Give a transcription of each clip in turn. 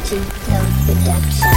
G-Flow Production.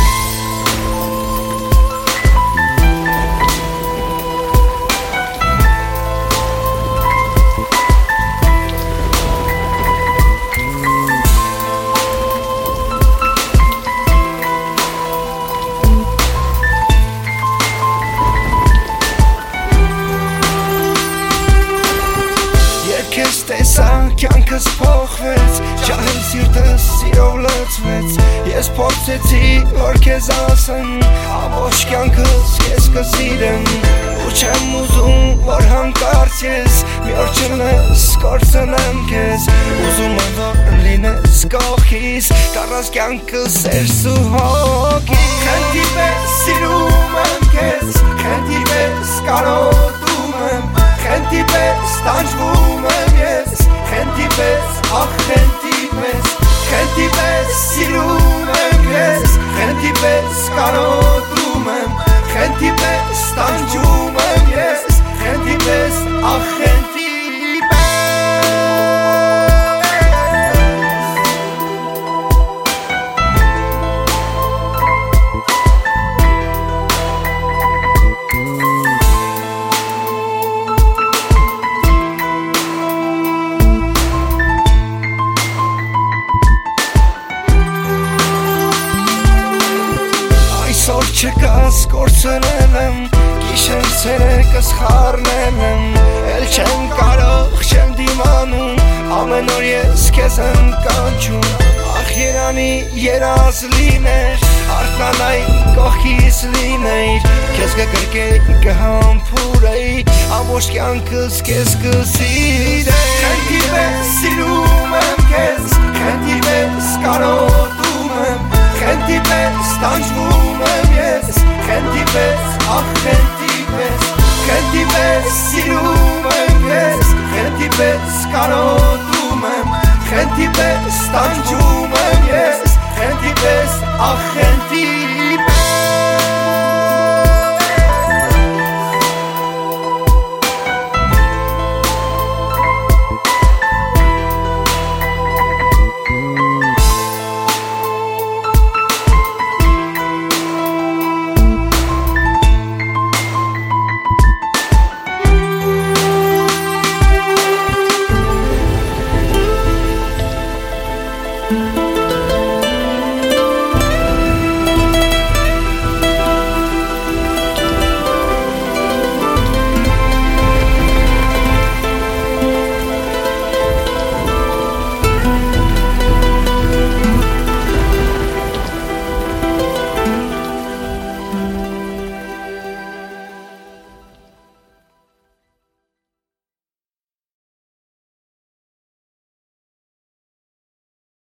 Ես տեսա կյանքս փոխվեց, ջահել սիրտս սիրով լցվեց, ես փորձեցի որ քեզ ասեմ, ամբողջ կյանքս ես կսիրեմ, ու չեմ ուզում որ հանկարծ ես մի օր չլես կորցնեմ քեզ, ուզում եմ որ լինես կողքիս, կառած կյանքս սերս ու հոգի, խնդի պես սիրում եմ քեզ, խնդի պես կարոտում եմ, խնդի պես տանջվում եմ ես, խնդի պես, ախ խնդի պես, խնդի պես սիրում եմ ես, խնդի պես կարոտում եմ, խնդի պես տանջվում եմ ես, խնդի պես, ախ խնդի չկաս կորցնել եմ, գիշեր ցերեկս խառնել եմ, էլ չեմ կարող, չեմ դիմանում, ամեն օր ես քեզ եմ կանչում, ախ երանի երազ լիներ, արթնանայի կողքիս լինեիր, քեզ կգրկեի կհամբուրեի, ամբողջ կյանքս քեզ կսիրեի, խնդի պես սիրում եմ քեզ, խնդի պես կարոտում եմ, խնդի պես տանջվում եմ ես, խնդի պես, ախ խնդի պես սիրում